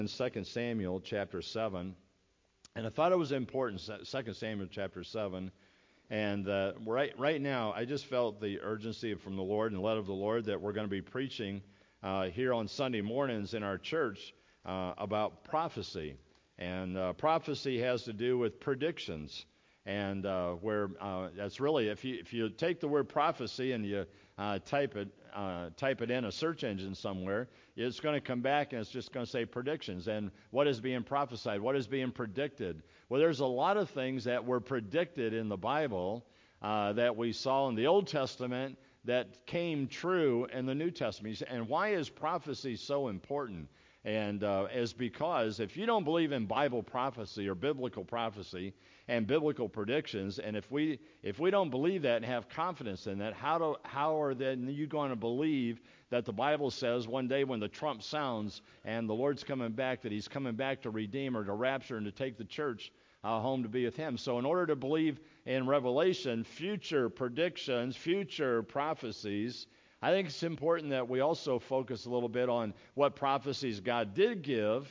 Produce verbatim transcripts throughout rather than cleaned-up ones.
in Second Samuel chapter seven, and I thought it was important, Second Samuel chapter seven, and uh, right right now I just felt the urgency from the Lord and led of the Lord that we're going to be preaching uh, here on Sunday mornings in our church uh, about prophecy, and uh, prophecy has to do with predictions, and uh, where uh, that's really if you if you take the word prophecy and you uh, type it uh, type it in a search engine somewhere, it's going to come back and it's just going to say predictions and what is being prophesied, what is being predicted. Well, there's a lot of things that were predicted in the Bible uh, that we saw in the Old Testament that came true in the New Testament. And why is prophecy so important? And uh, is because if you don't believe in Bible prophecy or biblical prophecy and biblical predictions, and if we if we don't believe that and have confidence in that, how do how are then you going to believe that the Bible says one day when the trump sounds and the Lord's coming back, that He's coming back to redeem or to rapture and to take the church uh, home to be with Him? So in order to believe in Revelation, future predictions, future prophecies, I think it's important that we also focus a little bit on what prophecies God did give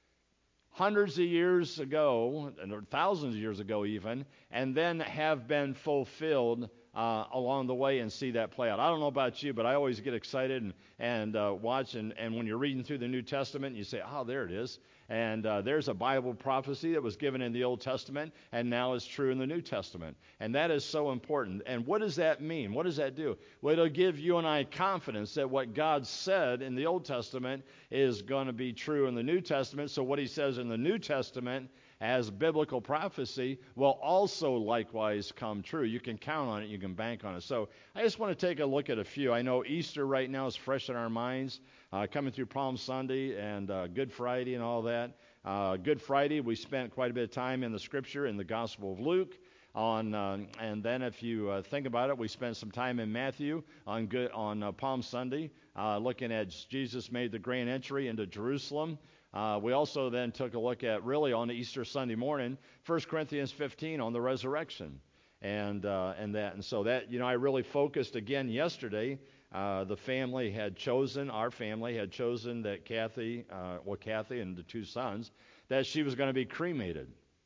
hundreds of years ago, or thousands of years ago even, and then have been fulfilled uh, along the way and see that play out. I don't know about you, but I always get excited and, and uh, watch, and, and when you're reading through the New Testament, you say, oh, there it is. And uh, there's a Bible prophecy that was given in the Old Testament and now is true in the New Testament. And that is so important. And what does that mean? What does that do? Well, it'll give you and I confidence that what God said in the Old Testament is going to be true in the New Testament. So what He says in the New Testament as biblical prophecy will also likewise come true. You can count on it. You can bank on it. So I just want to take a look at a few. I know Easter right now is fresh in our minds, uh, coming through Palm Sunday and uh, Good Friday and all that. Uh, Good Friday, we spent quite a bit of time in the Scripture in the Gospel of Luke. On uh, and then if you uh, think about it, we spent some time in Matthew on good on uh, Palm Sunday, uh, looking at Jesus made the grand entry into Jerusalem. Uh, we also then took a look at, really on Easter Sunday morning, First Corinthians fifteen on the resurrection, and uh, and that, and so that, you know, I really focused again yesterday. Uh, the family had chosen, our family had chosen that Kathy, uh, well, Kathy and the two sons, that she was going to be cremated.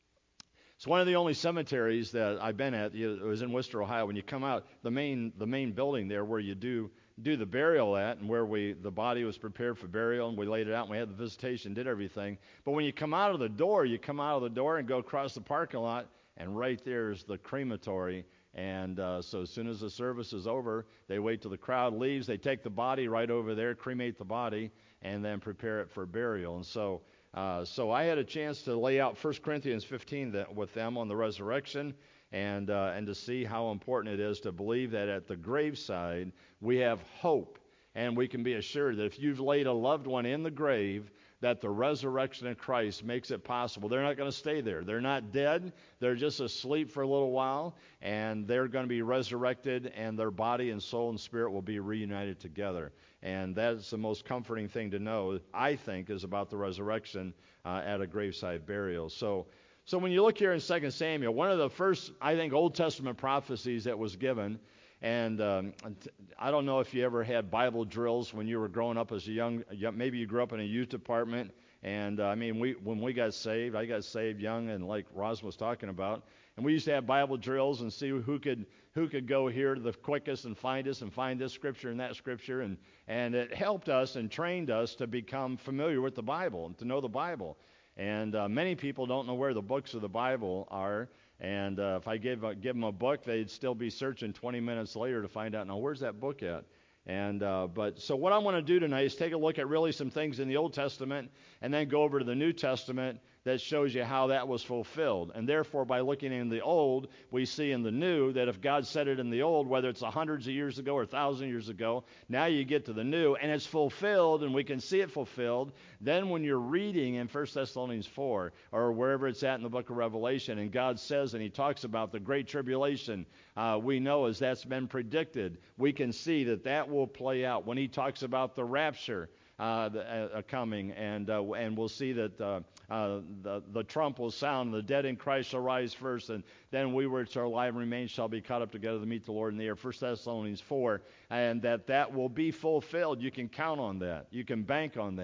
It's one of the only cemeteries that I've been at. It was in Worcester, Ohio. When you come out, the main the main building there where you do do the burial at, and where we the body was prepared for burial, and we laid it out, and we had the visitation, did everything. But when you come out of the door, you come out of the door and go across the parking lot, and right there is the crematory. And uh, so as soon as the service is over, they wait till the crowd leaves. They take the body right over there, cremate the body, and then prepare it for burial. And so uh, so I had a chance to lay out First Corinthians fifteen that, with them on the resurrection, and uh, and to see how important it is to believe that at the graveside we have hope, and we can be assured that if you've laid a loved one in the grave, that the resurrection of Christ makes it possible. They're not going to stay there. They're not dead. They're just asleep for a little while, and they're going to be resurrected, and their body and soul and spirit will be reunited together. And that's the most comforting thing to know, I think, is about the resurrection uh, at a graveside burial. So, so when you look here in Second Samuel, one of the first, I think, Old Testament prophecies that was given, and um, I don't know if you ever had Bible drills when you were growing up as a young, maybe you grew up in a youth department, and uh, I mean, we when we got saved, I got saved young, and like Roz was talking about, and we used to have Bible drills and see who could who could go here the quickest and find us and find this scripture and that scripture, and and it helped us and trained us to become familiar with the Bible and to know the Bible. And uh, many people don't know where the books of the Bible are. And uh, if I give, uh, give them a book, they'd still be searching twenty minutes later to find out, now, where's that book at? And uh, but so what I want to do tonight is take a look at really some things in the Old Testament and then go over to the New Testament that shows you how that was fulfilled. And therefore, by looking in the Old, we see in the New that if God said it in the Old, whether it's hundreds of years ago or thousand years ago, now you get to the New, and it's fulfilled, and we can see it fulfilled. Then when you're reading in First Thessalonians four or wherever it's at in the book of Revelation, and God says and He talks about the Great Tribulation, uh, we know as that's been predicted, we can see that that will play out. When He talks about the rapture, Uh, the, uh, coming, and uh, and we'll see that uh, uh, the the trump will sound, and the dead in Christ shall rise first, and then we which are alive and remain shall be caught up together to meet the Lord in the air. First Thessalonians four, and that that will be fulfilled. You can count on that. You can bank on that.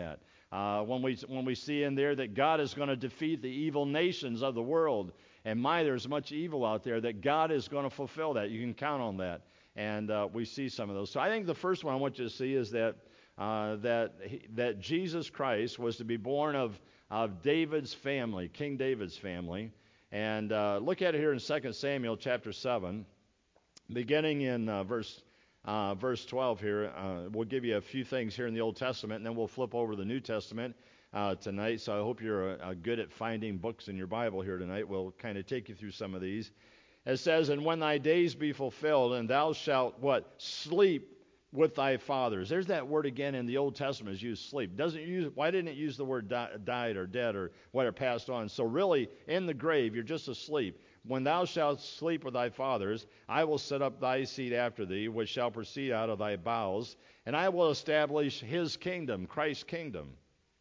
Uh, when we when we see in there that God is going to defeat the evil nations of the world, and my, there's much evil out there, that God is going to fulfill that. You can count on that. And uh, we see some of those. So I think the first one I want you to see is that uh, that he, that Jesus Christ was to be born of of David's family, King David's family. And uh, look at it here in Second Samuel chapter seven, beginning in uh, verse uh, verse twelve here. Uh, we'll give you a few things here in the Old Testament, and then we'll flip over to the New Testament uh, tonight. So I hope you're uh, good at finding books in your Bible here tonight. We'll kind of take you through some of these. It says, "And when thy days be fulfilled, and thou shalt," what? "Sleep with thy fathers." There's that word again in the Old Testament is used, sleep. Doesn't use, why didn't it use the word di- died or dead or what or passed on? So really, in the grave, you're just asleep. "When thou shalt sleep with thy fathers, I will set up thy seed after thee, which shall proceed out of thy bowels, and I will establish his kingdom," Christ's kingdom.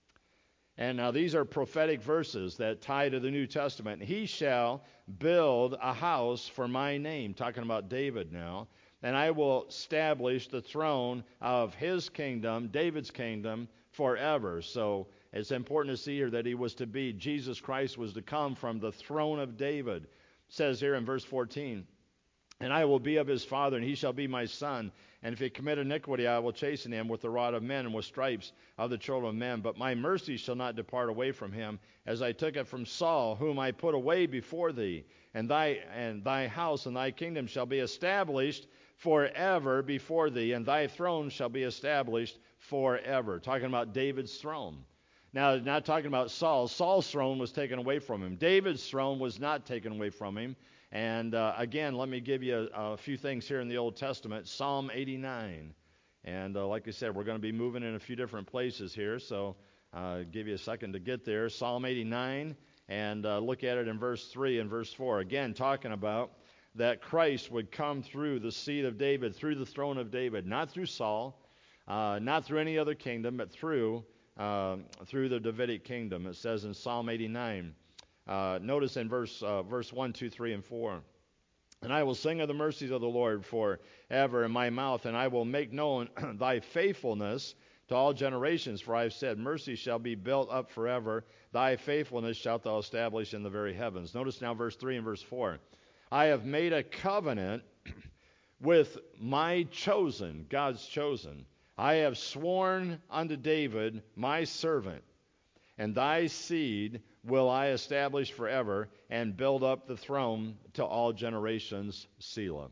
And now these are prophetic verses that tie to the New Testament. "He shall build a house for my name," talking about David now, "and I will establish the throne of his kingdom," David's kingdom, "forever." So it's important to see here that he was to be, Jesus Christ was to come from the throne of David. It says here in verse fourteen, "And I will be of his father, and he shall be my son. And if he commit iniquity, I will chasten him with the rod of men and with stripes of the children of men. But my mercy shall not depart away from him, as I took it from Saul, whom I put away before thee. And thy and thy house and thy kingdom shall be established forever before thee, and thy throne shall be established forever." Talking about David's throne. Now, not talking about Saul. Saul's throne was taken away from him. David's throne was not taken away from him. And uh, again, let me give you a, a few things here in the Old Testament. Psalm eighty-nine. And uh, like I said, we're going to be moving in a few different places here, so uh, give you a second to get there. Psalm eighty-nine, and uh, look at it in verse three and verse four. Again, talking about that Christ would come through the seed of David, through the throne of David, not through Saul, uh, not through any other kingdom, but through uh, through the Davidic kingdom. It says in Psalm eighty-nine. Uh, notice in verse uh, verse one, two, three, and four. "And I will sing of the mercies of the Lord forever in my mouth, and I will make known thy faithfulness to all generations. For I have said, mercy shall be built up forever. Thy faithfulness shalt thou establish in the very heavens." Notice now verse three and verse four. "I have made a covenant with my chosen," God's chosen. "I have sworn unto David, my servant, and thy seed will I establish forever, and build up the throne to all generations." Selah.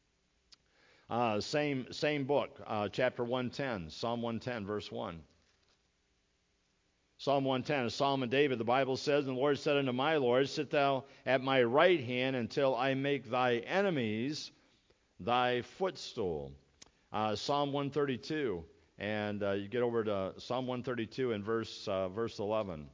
Uh, same same book, uh, chapter one ten, Psalm one ten, verse one. Psalm one ten, a psalm of David, the Bible says, "And the Lord said unto my Lord, sit thou at my right hand until I make thy enemies thy footstool." Uh, Psalm one thirty-two, and uh, you get over to Psalm one thirty-two and verse uh, verse eleven.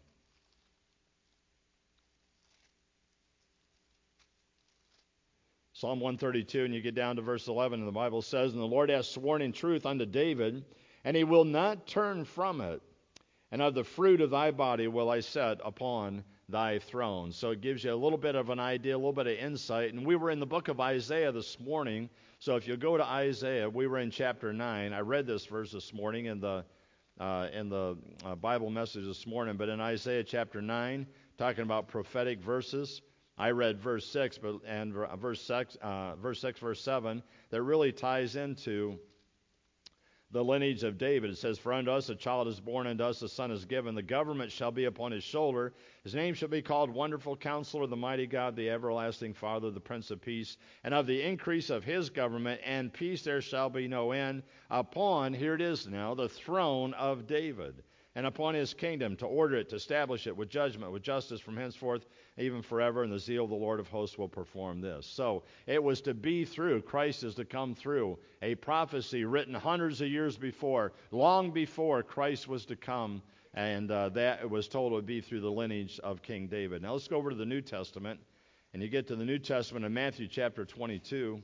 Psalm one thirty-two, and you get down to verse eleven, and the Bible says, "And the Lord hath sworn in truth unto David, and he will not turn from it. And of the fruit of thy body will I set upon thy throne." So it gives you a little bit of an idea, a little bit of insight. And we were in the book of Isaiah this morning. So if you go to Isaiah, we were in chapter nine. I read this verse this morning in the uh, in the uh, Bible message this morning. But in Isaiah chapter nine, talking about prophetic verses, I read verse six, but and verse six, uh, verse six, verse seven, that really ties into the lineage of David. It says, "For unto us a child is born, unto us a son is given. The government shall be upon his shoulder. His name shall be called Wonderful Counselor, the Mighty God, the Everlasting Father, the Prince of Peace. And of the increase of his government and peace there shall be no end, upon," here it is now, "the throne of David, and upon his kingdom, to order it, to establish it with judgment, with justice from henceforth, even forever. And the zeal of the Lord of hosts will perform this." So it was to be through, Christ is to come through, a prophecy written hundreds of years before, long before Christ was to come, and uh, that it was told it would be through the lineage of King David. Now let's go over to the New Testament, and you get to the New Testament in Matthew chapter twenty-two.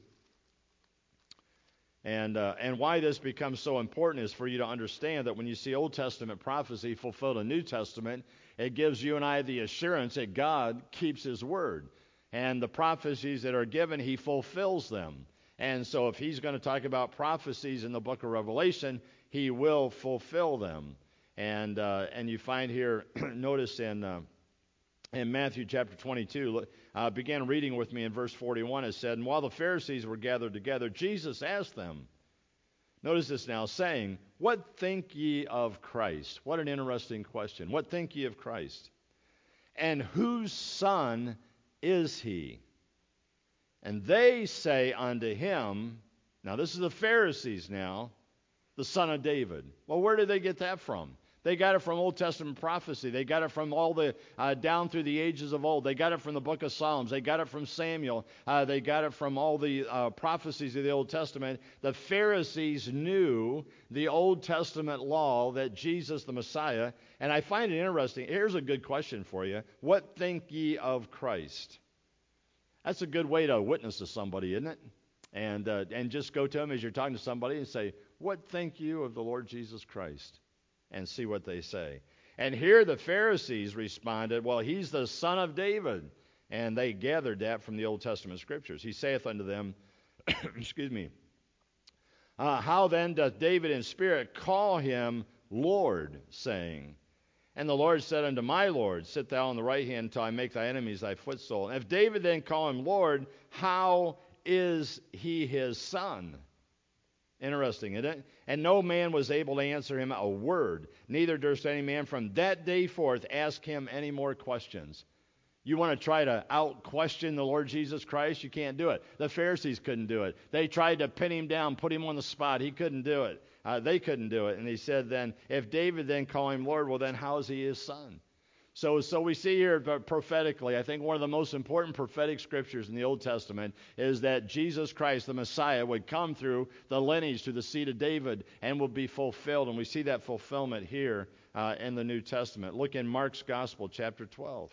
And uh, and why this becomes so important is for you to understand that when you see Old Testament prophecy fulfilled in New Testament, it gives you and I the assurance that God keeps his word. And the prophecies that are given, he fulfills them. And so if he's going to talk about prophecies in the book of Revelation, he will fulfill them. And uh, and you find here, notice in uh, in Matthew chapter twenty-two, uh, began reading with me in verse forty-one. It said, "And while the Pharisees were gathered together, Jesus asked them," notice this now, saying, "What think ye of Christ?" What an interesting question. What think ye of Christ? "And whose son is he?" And they say unto him, now this is the Pharisees now, "The son of David." Well, where did they get that from? They got it from Old Testament prophecy. They got it from all the, uh, down through the ages of old. They got it from the book of Psalms. They got it from Samuel. Uh, they got it from all the uh, prophecies of the Old Testament. The Pharisees knew the Old Testament law that Jesus, the Messiah, and I find it interesting. Here's a good question for you. What think ye of Christ? That's a good way to witness to somebody, isn't it? And, uh, and just go to them as you're talking to somebody and say, "What think you of the Lord Jesus Christ?" And see what they say. And here the Pharisees responded, "Well, he's the son of David." And they gathered that from the Old Testament scriptures. He saith unto them, excuse me, uh, "How then doth David in spirit call him Lord, saying, and the Lord said unto my Lord, Sit thou on the right hand until I make thy enemies thy footstool. And if David then call him Lord, how is he his son?" Interesting, isn't it? "And no man was able to answer him a word, neither durst any man from that day forth ask him any more questions." You want to try to out-question the Lord Jesus Christ? You can't do it. The Pharisees couldn't do it. They tried to pin him down, put him on the spot. He couldn't do it. Uh, they couldn't do it. And he said then, if David then call him Lord, well then how is he his son? So, so we see here prophetically, I think one of the most important prophetic scriptures in the Old Testament is that Jesus Christ, the Messiah, would come through the lineage, through the seed of David, and will be fulfilled. And we see that fulfillment here uh, in the New Testament. Look in Mark's Gospel, chapter twelve.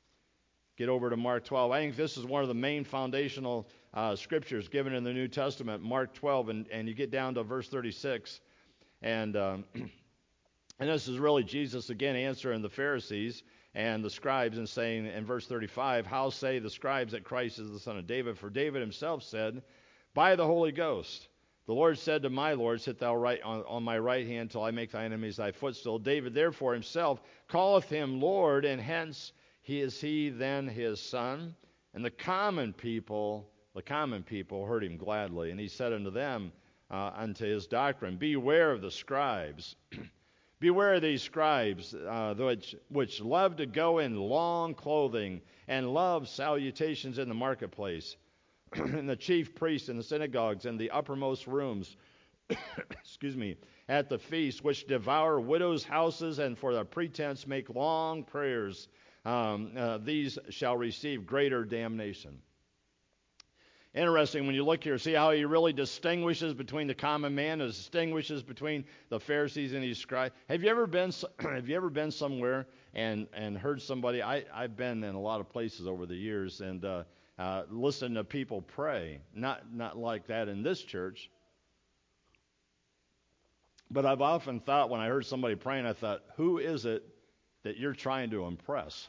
Get over to Mark twelve. I think this is one of the main foundational uh, scriptures given in the New Testament, Mark twelve, and, and you get down to verse thirty-six. And... Um, And this is really Jesus again answering the Pharisees and the scribes and saying in verse thirty-five, "How say the scribes that Christ is the son of David? For David himself said, by the Holy Ghost, the Lord said to my Lord, Sit thou right on, on my right hand till I make thy enemies thy footstool. David therefore himself calleth him Lord, and hence he is he then his son. And the common people, the common people heard him gladly. And he said unto them, uh, unto his doctrine, Beware of the scribes." Beware of these scribes, uh, which, which love to go in long clothing, and love salutations in the marketplace, and the chief priests in the synagogues, and the uppermost rooms, excuse me, at the feast, which devour widows' houses, and for the pretense make long prayers. Um, uh, these shall receive greater damnation. Interesting when you look here, see how he really distinguishes between the common man and distinguishes between the Pharisees and these scribes. Have you ever been have you ever been somewhere and, and heard somebody? I, I've been in a lot of places over the years and uh, uh, listened to people pray. Not not like that in this church. But I've often thought when I heard somebody praying, I thought, who is it that you're trying to impress?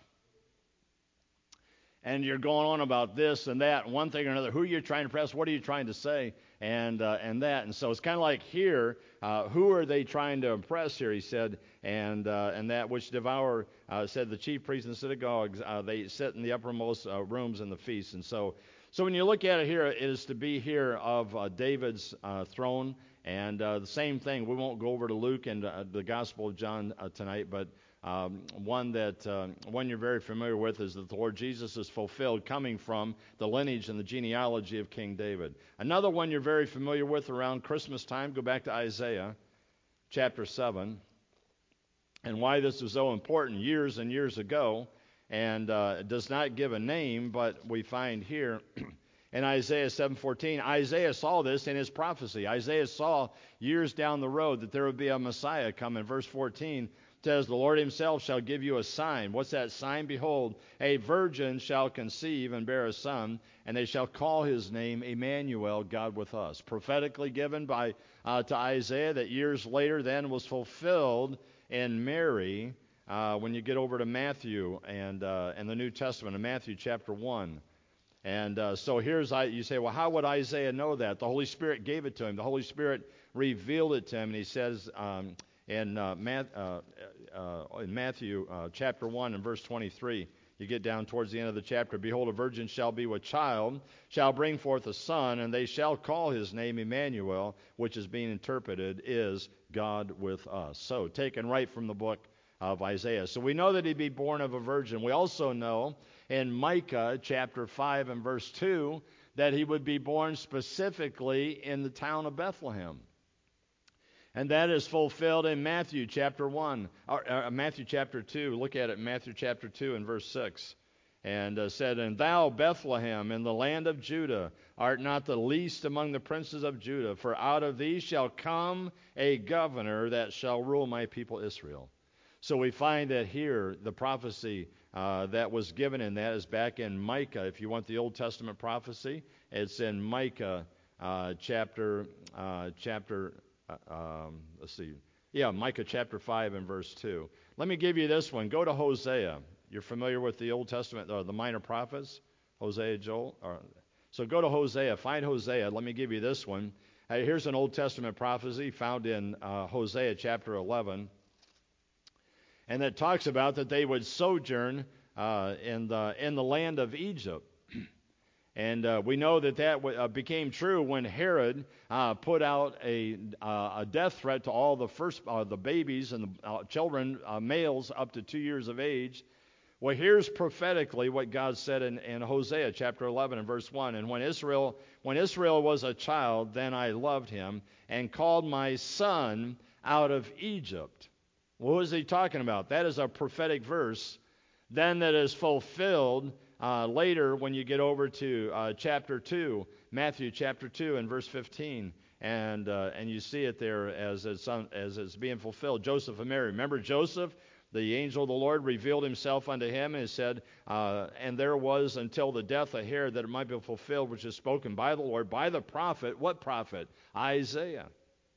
And you're going on about this and that, one thing or another. Who are you trying to impress? What are you trying to say? And uh, and that. And so it's kind of like here, uh, who are they trying to impress here? He said, and uh, and that which devour, uh, said the chief priests in the synagogues, uh, they sit in the uppermost uh, rooms in the feast. And so, so when you look at it here, it is to be here of uh, David's uh, throne. And uh, the same thing. We won't go over to Luke and uh, the Gospel of John uh, tonight, but Um, one that uh, one you're very familiar with is that the Lord Jesus is fulfilled coming from the lineage and the genealogy of King David. Another one you're very familiar with around Christmas time, go back to Isaiah chapter seven, and why this is so important years and years ago, and uh, it does not give a name, but we find here in Isaiah seven fourteen, Isaiah saw this in his prophecy. Isaiah saw years down the road that there would be a Messiah come. In verse fourteen, says, the Lord himself shall give you a sign. What's that sign? Behold, a virgin shall conceive and bear a son, and they shall call his name Emmanuel, God with us. Prophetically given by uh, to Isaiah that years later then was fulfilled in Mary uh, when you get over to Matthew and, uh, and the New Testament in Matthew chapter one. And uh, so here's, you say, well, how would Isaiah know that? The Holy Spirit gave it to him. The Holy Spirit revealed it to him, and he says, um, in, uh, Math, uh, uh, in Matthew uh, chapter one and verse twenty-three. You get down towards the end of the chapter. Behold, a virgin shall be with child, shall bring forth a son, and they shall call his name Emmanuel, which is being interpreted is God with us. So, taken right from the book of Isaiah. So we know that he'd be born of a virgin. We also know in Micah chapter five and verse two that he would be born specifically in the town of Bethlehem. And that is fulfilled in Matthew chapter one, or, uh, Matthew chapter two. Look at it, Matthew chapter two and verse six. And uh, said, And thou, Bethlehem, in the land of Judah, art not the least among the princes of Judah, for out of thee shall come a governor that shall rule my people Israel. So we find that here, the prophecy uh, that was given in that is back in Micah. If you want the Old Testament prophecy, it's in Micah uh, chapter, uh, chapter Uh, um, let's see. Yeah, Micah chapter five and verse two. Let me give you this one. Go to Hosea. You're familiar with the Old Testament, uh, the minor prophets? Hosea, Joel? Or, so go to Hosea. Find Hosea. Let me give you this one. Uh, here's an Old Testament prophecy found in uh, Hosea chapter eleven. And that talks about that they would sojourn uh, in, the, in the land of Egypt. And uh, we know that that w- uh, became true when Herod uh, put out a, uh, a death threat to all the first uh, the babies and the uh, children, uh, males up to two years of age. Well, here's prophetically what God said in, in Hosea chapter eleven and verse one. And when Israel when Israel was a child, then I loved him and called my son out of Egypt. What was he talking about? That is a prophetic verse then that is fulfilled Uh, later, when you get over to uh, chapter two, Matthew chapter two and verse fifteen, and uh, and you see it there as it's, un, as it's being fulfilled. Joseph and Mary. Remember Joseph? The angel of the Lord revealed himself unto him and said, uh, and there was until the death of Herod that it might be fulfilled, which is spoken by the Lord, by the prophet. What prophet? Isaiah.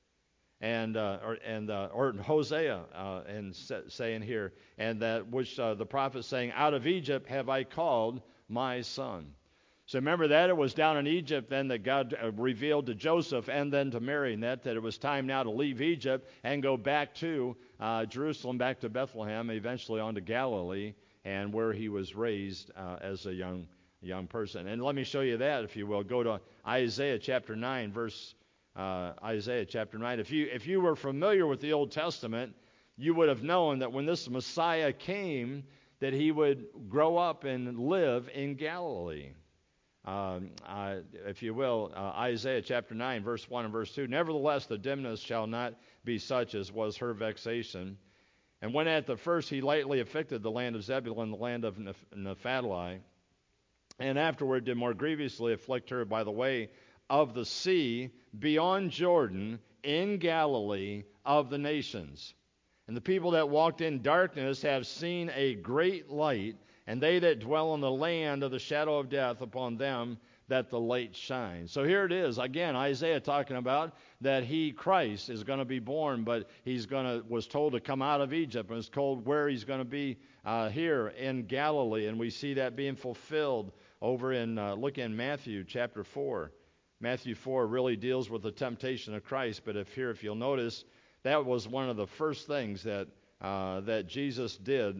And uh, or and uh, or Hosea, uh, and sa- saying here, and that which uh, the prophet saying, out of Egypt have I called my son. So remember that it was down in Egypt then that God uh, revealed to Joseph and then to Mary, and that that it was time now to leave Egypt and go back to uh, Jerusalem, back to Bethlehem, eventually on to Galilee, and where he was raised uh, as a young young person. And let me show you that, if you will. Go to Isaiah chapter nine, verse. Uh, Isaiah chapter nine. If you if you were familiar with the Old Testament, you would have known that when this Messiah came, that he would grow up and live in Galilee. Um, uh, if you will, uh, Isaiah chapter nine, verse one and verse two. Nevertheless, the dimness shall not be such as was her vexation. And when at the first he lightly afflicted the land of Zebulun, the land of Naphtali, and afterward did more grievously afflict her by the way of the sea beyond Jordan in Galilee of the nations. And the people that walked in darkness have seen a great light, and they that dwell in the land of the shadow of death, upon them that the light shines. So here it is, again, Isaiah talking about that he, Christ, is going to be born, but he's going to, was told to come out of Egypt, and was told where he's going to be uh, here in Galilee. And we see that being fulfilled over in, uh, look in Matthew chapter four. Matthew four really deals with the temptation of Christ, but if here, if you'll notice, that was one of the first things that uh, that Jesus did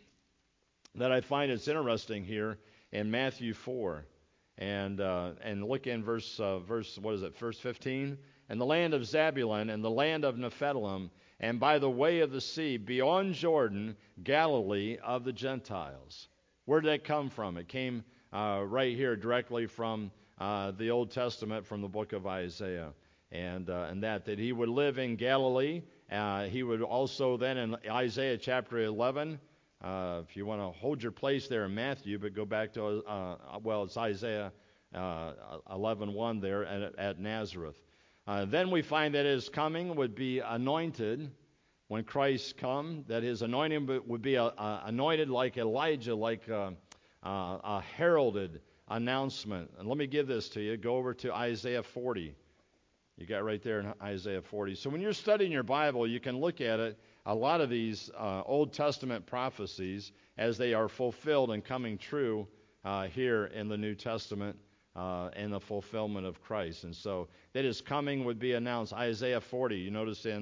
that I find it's interesting here in Matthew four. And uh, and look in verse, uh, verse, what is it, verse fifteen? And the land of Zebulun and the land of Nephthalim, and by the way of the sea, beyond Jordan, Galilee of the Gentiles. Where did that come from? It came uh, right here directly from Uh, the Old Testament, from the book of Isaiah, and uh, and that that he would live in Galilee. Uh, he would also then in Isaiah chapter eleven, uh, if you want to hold your place there in Matthew, but go back to uh, well, it's Isaiah uh, eleven one there at, at Nazareth. Uh, then we find that his coming would be anointed when Christ come. That his anointing would be a, a anointed like Elijah, like uh, uh, a heralded announcement. And let me give this to you. Go over to Isaiah forty. You got right there in Isaiah forty. So when you're studying your Bible, you can look at it, a lot of these uh, Old Testament prophecies as they are fulfilled and coming true uh, here in the New Testament uh, in the fulfillment of Christ. And so that his coming would be announced. Isaiah forty, you notice in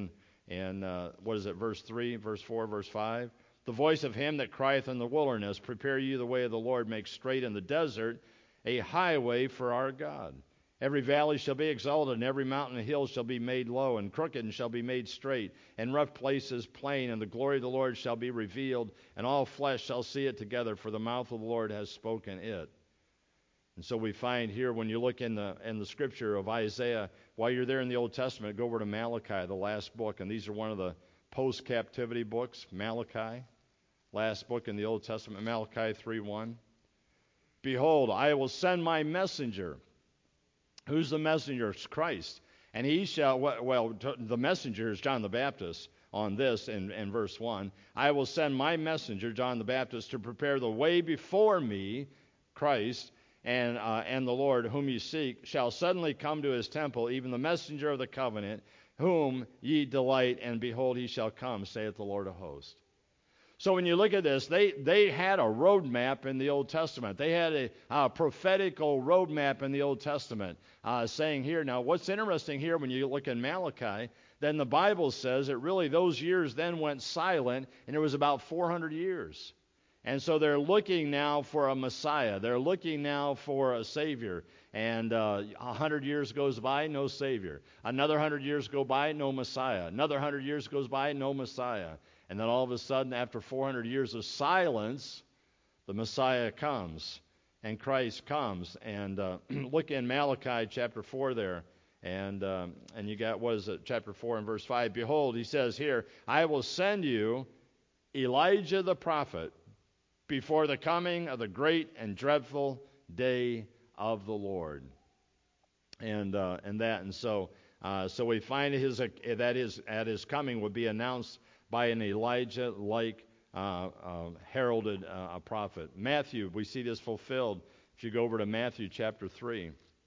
And uh, what is it, verse three, verse four, verse five? The voice of him that crieth in the wilderness, prepare you the way of the Lord, make straight in the desert a highway for our God. Every valley shall be exalted, and every mountain and hill shall be made low, and crooked shall be made straight, and rough places plain, and the glory of the Lord shall be revealed, and all flesh shall see it together, for the mouth of the Lord has spoken it. And so we find here, when you look in the in the scripture of Isaiah, while you're there in the Old Testament, go over to Malachi, the last book, and these are one of the post-captivity books, Malachi, last book in the Old Testament, Malachi three one. Behold, I will send my messenger. Who's the messenger? It's Christ. And he shall, well, the messenger is John the Baptist on this in, in verse one. I will send my messenger, John the Baptist, to prepare the way before me, Christ, and uh, and the Lord whom ye seek shall suddenly come to his temple, even the messenger of the covenant, whom ye delight, and behold, he shall come, saith the Lord of hosts. So when you look at this, they, they had a roadmap in the Old Testament. They had a, a prophetical roadmap in the Old Testament uh, saying here. Now, what's interesting here when you look in Malachi, then the Bible says that really those years then went silent, and it was about four hundred years. And so they're looking now for a Messiah. They're looking now for a Savior. And uh, one hundred years goes by, no Savior. Another one hundred years go by, no Messiah. Another one hundred years goes by, no Messiah. And then all of a sudden, after four hundred years of silence, the Messiah comes, and Christ comes. And uh, look in Malachi chapter four there, and um, and you got, what is it, chapter four and verse five. Behold, he says here, I will send you Elijah the prophet before the coming of the great and dreadful day of the Lord. And uh, and that, and so uh, so we find his uh, that is at his coming would be announced by an Elijah-like uh, uh, heralded uh, prophet. Matthew, we see this fulfilled if you go over to Matthew chapter three.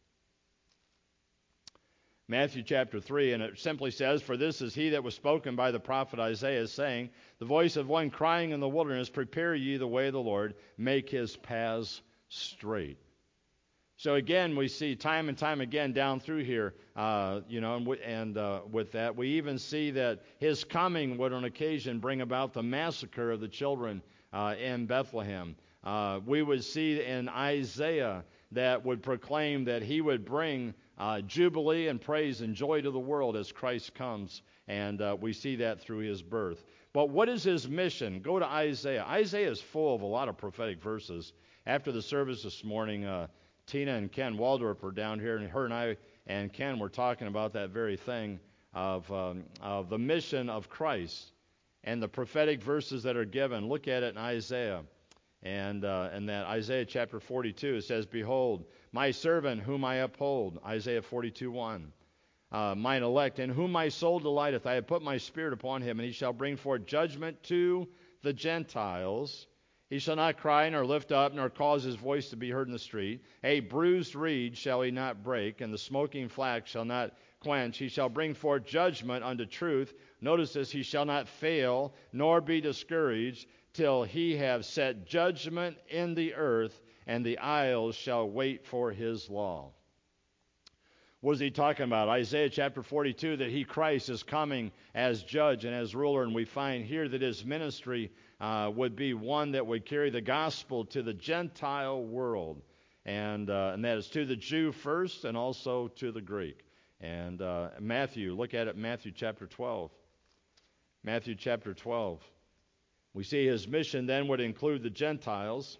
Matthew chapter three, and it simply says, For this is he that was spoken by the prophet Isaiah, saying, The voice of one crying in the wilderness, Prepare ye the way of the Lord, make his paths straight. So again, we see time and time again down through here, uh, you know, and, and uh, with that, we even see that his coming would on occasion bring about the massacre of the children uh, in Bethlehem. Uh, we would see in Isaiah that would proclaim that he would bring uh, jubilee and praise and joy to the world as Christ comes, and uh, we see that through his birth. But what is his mission? Go to Isaiah. Isaiah is full of a lot of prophetic verses. After the service this morning, uh, Tina and Ken Waldrop were down here, and her and I and Ken were talking about that very thing of, um, of the mission of Christ and the prophetic verses that are given. Look at it in Isaiah. And, uh, and that Isaiah chapter forty-two, it says, Behold, my servant whom I uphold, Isaiah forty-two one, uh, mine elect, in whom my soul delighteth. I have put my spirit upon him, and he shall bring forth judgment to the Gentiles. He shall not cry, nor lift up, nor cause his voice to be heard in the street. A bruised reed shall he not break, and the smoking flax shall not quench. He shall bring forth judgment unto truth. Notice this, he shall not fail, nor be discouraged, till he have set judgment in the earth, and the isles shall wait for his law. What is he talking about? Isaiah chapter forty-two, that he, Christ, is coming as judge and as ruler, and we find here that his ministry uh, would be one that would carry the gospel to the Gentile world, and uh, and that is to the Jew first and also to the Greek. And uh, Matthew, look at it, Matthew chapter twelve. Matthew chapter twelve. We see his mission then would include the Gentiles.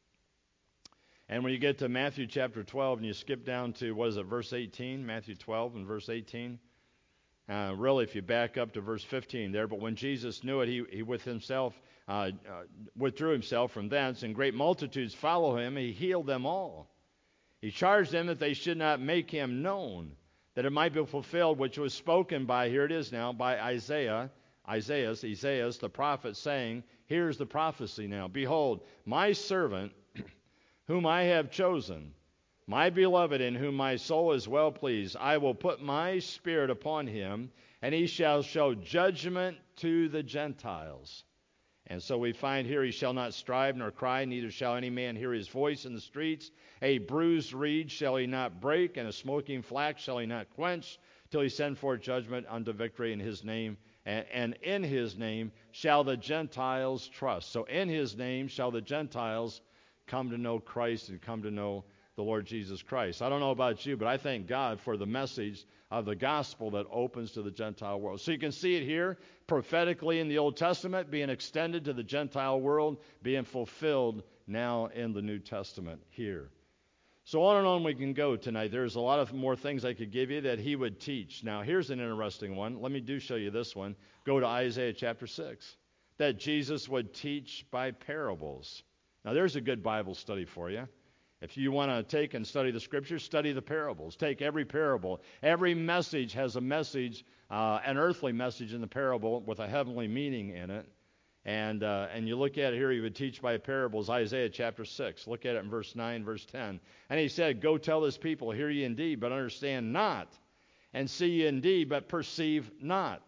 And when you get to Matthew chapter twelve and you skip down to, what is it, verse eighteen, Matthew twelve and verse eighteen. Uh, really, if you back up to verse fifteen there, but when Jesus knew it, he, he with himself uh, uh, withdrew himself from thence, and great multitudes follow him. He healed them all. He charged them that they should not make him known, that it might be fulfilled which was spoken by, here it is now, by Isaiah, Isaiah, Isaiah, the prophet, saying, here's the prophecy now, Behold, my servant, whom I have chosen, my beloved, in whom my soul is well pleased. I will put my spirit upon him, and he shall show judgment to the Gentiles. And so we find here, he shall not strive nor cry, neither shall any man hear his voice in the streets. A bruised reed shall he not break, and a smoking flax shall he not quench, till he send forth judgment unto victory, and his name And, and in his name shall the Gentiles trust. So in his name shall the Gentiles come to know Christ and come to know the Lord Jesus Christ. I don't know about you, but I thank God for the message of the gospel that opens to the Gentile world. So you can see it here prophetically in the Old Testament being extended to the Gentile world, being fulfilled now in the New Testament here. So on and on we can go tonight. There's a lot of more things I could give you that he would teach. Now here's an interesting one. Let me do show you this one. Go to Isaiah chapter six. That Jesus would teach by parables. Now there's a good Bible study for you. If you want to take and study the Scriptures, study the parables. Take every parable. Every message has a message, uh, an earthly message in the parable with a heavenly meaning in it. And uh, and you look at it here, he would teach by parables, Isaiah chapter six. Look at it in verse nine, verse ten. And he said, go tell this people, hear ye indeed, but understand not. And see ye indeed, but perceive not.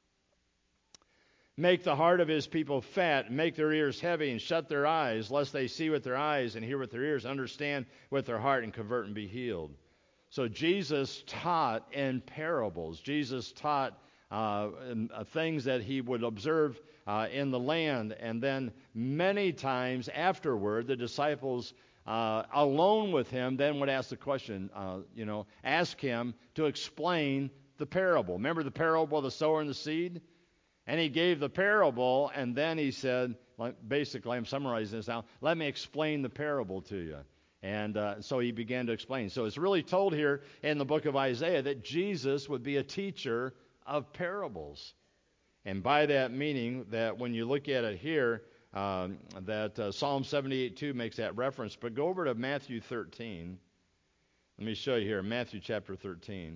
Make the heart of his people fat, and make their ears heavy, and shut their eyes, lest they see with their eyes and hear with their ears, understand with their heart, and convert and be healed. So Jesus taught in parables. Jesus taught uh, in, uh, things that he would observe uh, in the land. And then many times afterward, the disciples uh, alone with him then would ask the question, uh, you know, ask him to explain the parable. Remember the parable of the sower and the seed? And he gave the parable, and then he said, like, basically, I'm summarizing this now, let me explain the parable to you. And uh, so he began to explain. So it's really told here in the book of Isaiah that Jesus would be a teacher of parables. And by that meaning, that when you look at it here, um, that uh, Psalm seventy-eight two makes that reference. But go over to Matthew thirteen. Let me show you here, Matthew chapter thirteen.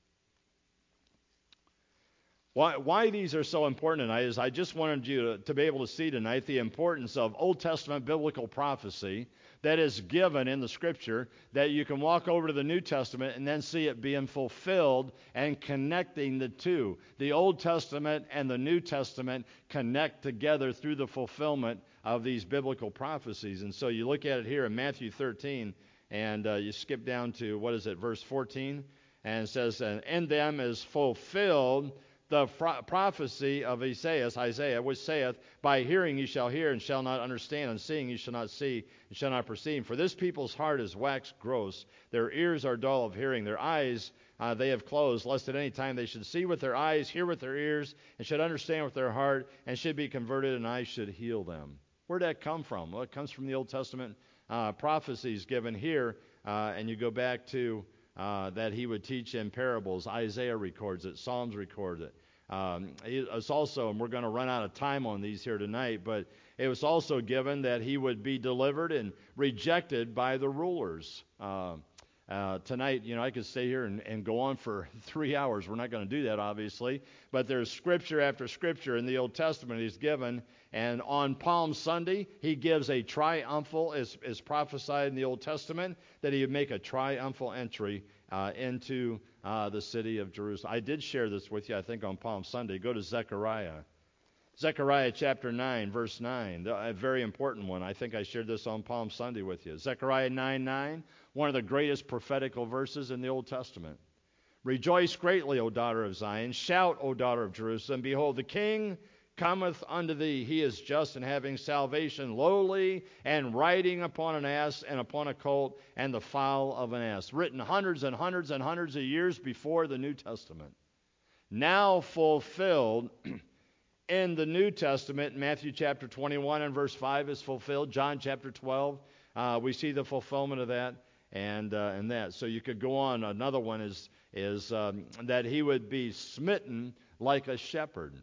Why, why these are so important tonight is I just wanted you to, to be able to see tonight the importance of Old Testament biblical prophecy that is given in the Scripture, that you can walk over to the New Testament and then see it being fulfilled and connecting the two. The Old Testament and the New Testament connect together through the fulfillment of these biblical prophecies. And so you look at it here in Matthew thirteen, and uh, you skip down to, what is it, verse fourteen, and it says, and in them is fulfilled the prophecy of Isaiah, Isaiah, which saith, by hearing ye shall hear, and shall not understand, and seeing ye shall not see, and shall not perceive. For this people's heart is waxed gross, their ears are dull of hearing, their eyes uh, they have closed, lest at any time they should see with their eyes, hear with their ears, and should understand with their heart, and should be converted, and I should heal them. Where'd that come from? Well, it comes from the Old Testament uh, prophecies given here, uh, and you go back to uh, that he would teach in parables. Isaiah records it, Psalms record it. Um, it's also, and we're going to run out of time on these here tonight, but it was also given that he would be delivered and rejected by the rulers. Uh, uh, tonight, you know, I could stay here and, and go on for three hours. We're not going to do that, obviously, but there's scripture after scripture in the Old Testament he's given, and on Palm Sunday, he gives a triumphal, as, as prophesied in the Old Testament, that he would make a triumphal entry uh, into Uh, the city of Jerusalem. I did share this with you, I think, on Palm Sunday. Go to Zechariah. Zechariah chapter nine, verse nine. A very important one. I think I shared this on Palm Sunday with you. Zechariah nine nine, one of the greatest prophetical verses in the Old Testament. Rejoice greatly, O daughter of Zion. Shout, O daughter of Jerusalem. Behold, the King cometh unto thee. He is just and having salvation, lowly, and riding upon an ass and upon a colt, and the foal of an ass. Written hundreds and hundreds and hundreds of years before the New Testament. Now fulfilled in the New Testament. Matthew chapter twenty-one and verse five is fulfilled. John chapter twelve, uh, we see the fulfillment of that, and uh, and that. So you could go on. Another one is is um, that he would be smitten like a shepherd.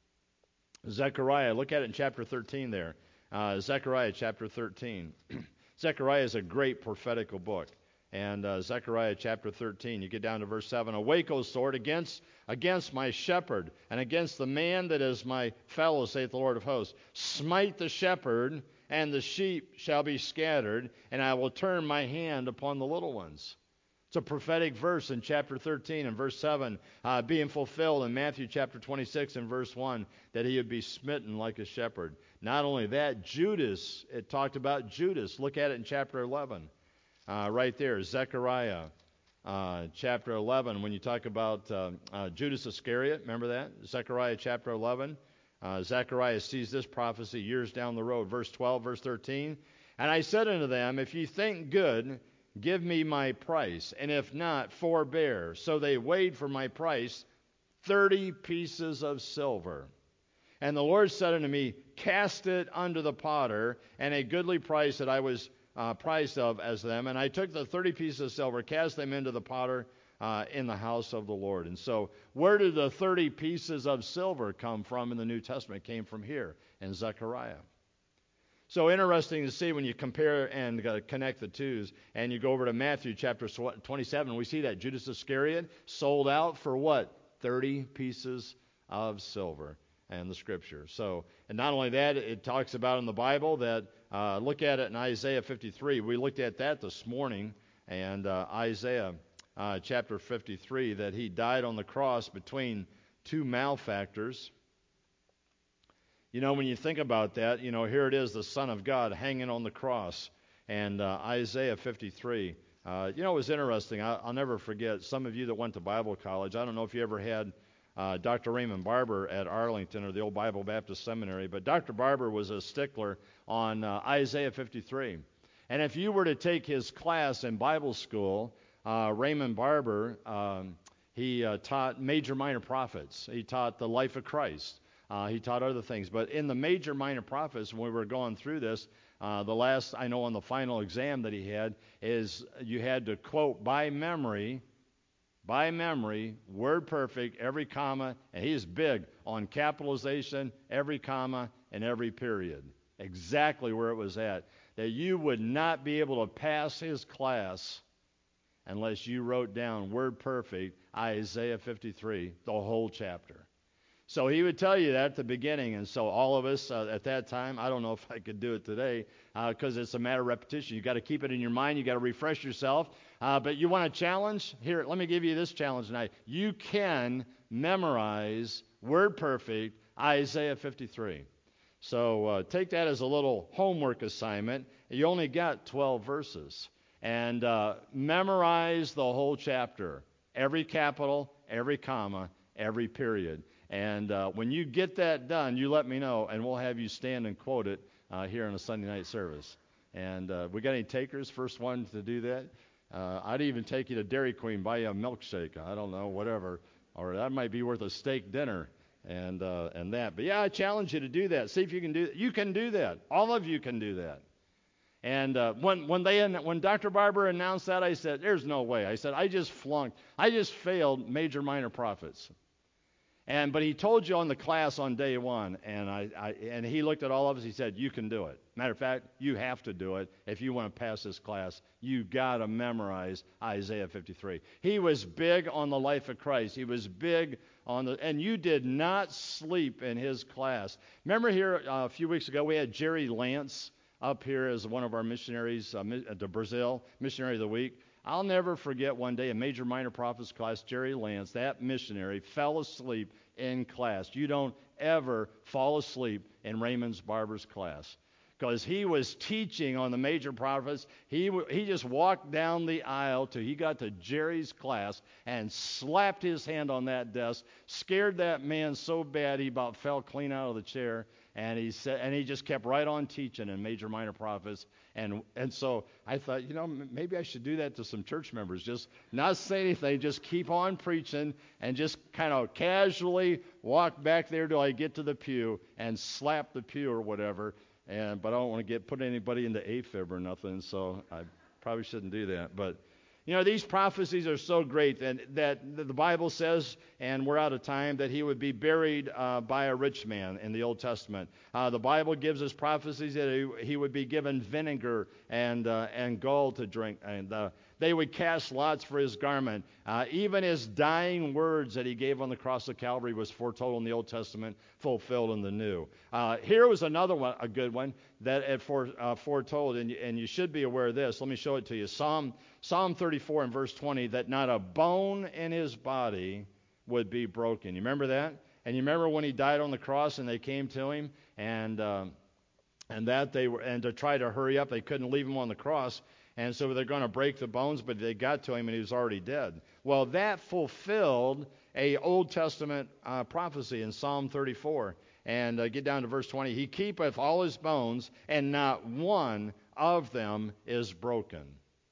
Zechariah, look at it in chapter thirteen there. Uh, Zechariah chapter thirteen. Zechariah is a great prophetical book. And uh, Zechariah chapter thirteen, you get down to verse seven. Awake, O sword, against, against my shepherd, and against the man that is my fellow, saith the Lord of hosts. Smite the shepherd, and the sheep shall be scattered, and I will turn my hand upon the little ones. It's a prophetic verse in chapter thirteen and verse seven, uh, being fulfilled in Matthew chapter twenty-six and verse one, that he would be smitten like a shepherd. Not only that, Judas, it talked about Judas. Look at it in chapter eleven, uh, right there, Zechariah uh, chapter eleven, when you talk about uh, uh, Judas Iscariot, remember that? Zechariah chapter eleven. Uh, Zechariah sees this prophecy years down the road. Verse twelve, verse thirteen. And I said unto them, if ye think good, give me my price, and if not, forbear. So they weighed for my price thirty pieces of silver. And the Lord said unto me, cast it unto the potter, and a goodly price that I was uh, priced of as them. And I took the thirty pieces of silver, cast them into the potter uh, in the house of the Lord. And so where did the thirty pieces of silver come from in the New Testament? It came from here in Zechariah. So interesting to see when you compare and uh, connect the twos. And you go over to Matthew chapter twenty-seven, we see that Judas Iscariot sold out for what? thirty pieces of silver. And the scripture. So, and not only that, it talks about in the Bible that, uh, look at it in Isaiah fifty-three. We looked at that this morning, and uh, Isaiah uh, chapter fifty-three, that he died on the cross between two malefactors. You know, when you think about that, you know, here it is, the Son of God hanging on the cross. And uh, Isaiah fifty-three. Uh, you know, it was interesting. I, I'll never forget, some of you that went to Bible college, I don't know if you ever had Uh, Doctor Raymond Barber at Arlington, or the old Bible Baptist Seminary, but Doctor Barber was a stickler on uh, Isaiah fifty-three. And if you were to take his class in Bible school, uh, Raymond Barber, um, he uh, taught major minor prophets. He taught the life of Christ. Uh, he taught other things. But in the major minor prophets, when we were going through this, uh, the last, I know on the final exam that he had, is you had to quote by memory By memory, word perfect, every comma, and he is big on capitalization, every comma, and every period. Exactly where it was at. That you would not be able to pass his class unless you wrote down word perfect, Isaiah fifty-three, the whole chapter. So he would tell you that at the beginning, and so all of us uh, at that time, I don't know if I could do it today, because uh, it's a matter of repetition. You've got to keep it in your mind. You've got to refresh yourself. Uh, but you want a challenge? Here, let me give you this challenge tonight. You can memorize word perfect Isaiah fifty-three. So uh, take that as a little homework assignment. You only got twelve verses. And uh, memorize the whole chapter. Every capital, every comma, every period. And uh, when you get that done, you let me know, and we'll have you stand and quote it uh, here in a Sunday night service. And uh, we got any takers? First one to do that? Uh, I'd even take you to Dairy Queen, buy you a milkshake. I don't know, whatever. Or that might be worth a steak dinner and uh, and that. But yeah, I challenge you to do that. See if you can do that. You can do that. All of you can do that. And uh, when when they when Doctor Barber announced that, I said, "There's no way." I said, "I just flunked. I just failed major minor prophets." And but he told you on the class on day one, and I, I and he looked at all of us. He said, "You can do it. Matter of fact, you have to do it if you want to pass this class. You got to memorize Isaiah fifty-three." He was big on the life of Christ. He was big on the, and you did not sleep in his class. Remember here uh, a few weeks ago we had Jerry Lance up here as one of our missionaries uh, to Brazil, missionary of the week. I'll never forget one day, a major minor prophets class, Jerry Lance, that missionary, fell asleep in class. You don't ever fall asleep in Raymond Barber's class, because he was teaching on the major prophets. He w- he just walked down the aisle till he got to Jerry's class and slapped his hand on that desk, scared that man so bad he about fell clean out of the chair. And he said, and he just kept right on teaching in major minor prophets. And and so I thought, you know, maybe I should do that to some church members. Just not say anything, just keep on preaching, and just kind of casually walk back there till I get to the pew and slap the pew or whatever. And but I don't want to get put anybody into AFib or nothing, so I probably shouldn't do that. But you know, these prophecies are so great that, that the Bible says, and we're out of time, that he would be buried uh, by a rich man in the Old Testament. Uh, the Bible gives us prophecies that he, he would be given vinegar and uh, and gall to drink, and uh, they would cast lots for his garment. Uh, even his dying words that he gave on the cross of Calvary was foretold in the Old Testament, fulfilled in the New. Uh, here was another one, a good one, that it for, uh, foretold, and, and you should be aware of this. Let me show it to you. Psalm Psalm thirty-four and verse twenty, that not a bone in his body would be broken. You remember that? And you remember when he died on the cross and they came to him, and uh, and that they were, and to try to hurry up, they couldn't leave him on the cross, and so they're going to break the bones, but they got to him and he was already dead. Well, that fulfilled a Old Testament uh, prophecy in Psalm thirty-four. And uh, get down to verse twenty. He keepeth all his bones, and not one of them is broken.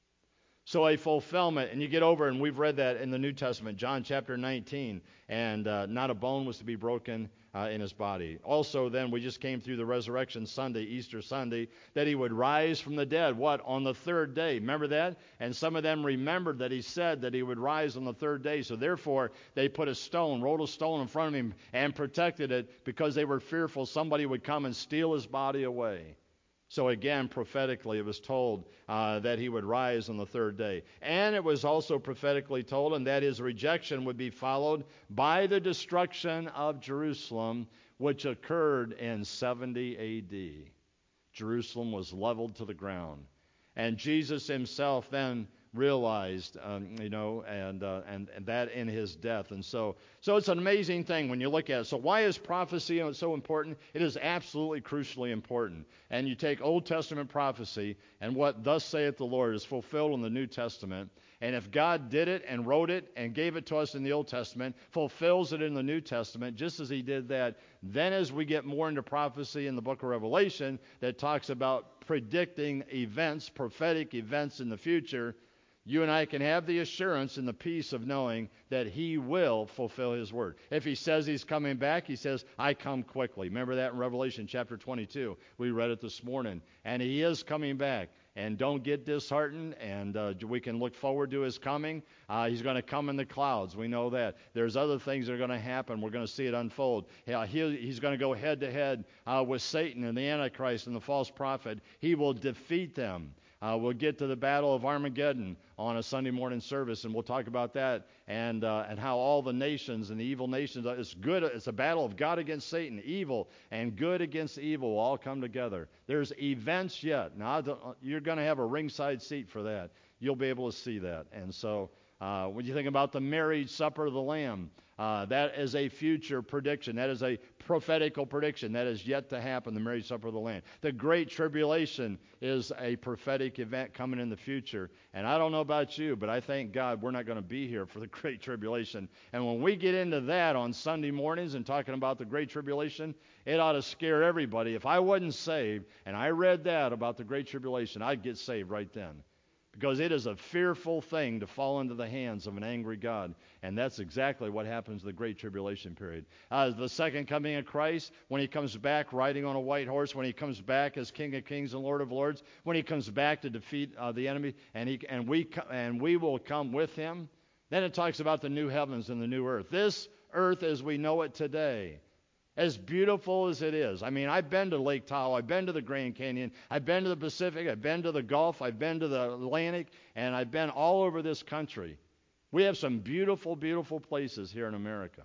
So a fulfillment, and you get over, and we've read that in the New Testament, John chapter nineteen, and uh, not a bone was to be broken uh, in his body. Also, then, we just came through the Resurrection Sunday, Easter Sunday, that he would rise from the dead. What? On the third day. Remember that? And some of them remembered that he said that he would rise on the third day. So therefore, they put a stone, rolled a stone in front of him, and protected it because they were fearful somebody would come and steal his body away. So again, prophetically, it was told uh, that he would rise on the third day. And it was also prophetically told, and that his rejection would be followed by the destruction of Jerusalem, which occurred in seventy A D. Jerusalem was leveled to the ground. And Jesus himself then realized, um, you know, and, uh, and and that in his death. And so, so it's an amazing thing when you look at it. So why is prophecy so important? It is absolutely crucially important. And you take Old Testament prophecy, and what thus saith the Lord is fulfilled in the New Testament. And if God did it and wrote it and gave it to us in the Old Testament, fulfills it in the New Testament, just as he did that, then as we get more into prophecy in the book of Revelation that talks about predicting events, prophetic events in the future, you and I can have the assurance and the peace of knowing that he will fulfill his word. If he says he's coming back, he says, I come quickly. Remember that in Revelation chapter twenty-two. We read it this morning. And he is coming back. And don't get disheartened, and uh, we can look forward to his coming. Uh, he's going to come in the clouds. We know that. There's other things that are going to happen. We're going to see it unfold. He, he's going to go head-to-head uh, with Satan and the Antichrist and the false prophet. He will defeat them. Uh, we'll get to the battle of Armageddon on a Sunday morning service, and we'll talk about that and uh, and how all the nations and the evil nations, it's good. It's a battle of God against Satan, evil and good against evil will all come together. There's events yet. Now, you're going to have a ringside seat for that. You'll be able to see that. And so uh, when you think about the marriage supper of the Lamb, Uh, that is a future prediction. That is a prophetical prediction. That is yet to happen, the marriage supper of the Lamb. The Great Tribulation is a prophetic event coming in the future. And I don't know about you, but I thank God we're not going to be here for the Great Tribulation. And when we get into that on Sunday mornings and talking about the Great Tribulation, it ought to scare everybody. If I wasn't saved and I read that about the Great Tribulation, I'd get saved right then. Because it is a fearful thing to fall into the hands of an angry God. And that's exactly what happens in the Great Tribulation period. Uh, the second coming of Christ, when he comes back riding on a white horse, when he comes back as King of Kings and Lord of Lords, when he comes back to defeat uh, the enemy, and, he, and, we, and we will come with him, then it talks about the new heavens and the new earth. This earth as we know it today, as beautiful as it is. I mean, I've been to Lake Tahoe. I've been to the Grand Canyon. I've been to the Pacific. I've been to the Gulf. I've been to the Atlantic. And I've been all over this country. We have some beautiful, beautiful places here in America.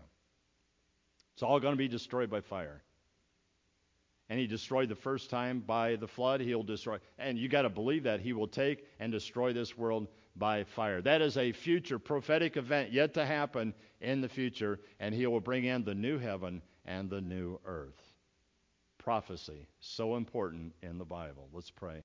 It's all going to be destroyed by fire. And he destroyed the first time by the flood. He'll destroy. And you got to believe that. He will take and destroy this world by fire. That is a future prophetic event yet to happen in the future. And he will bring in the new heaven and the new earth. Prophecy, so important in the Bible. Let's pray.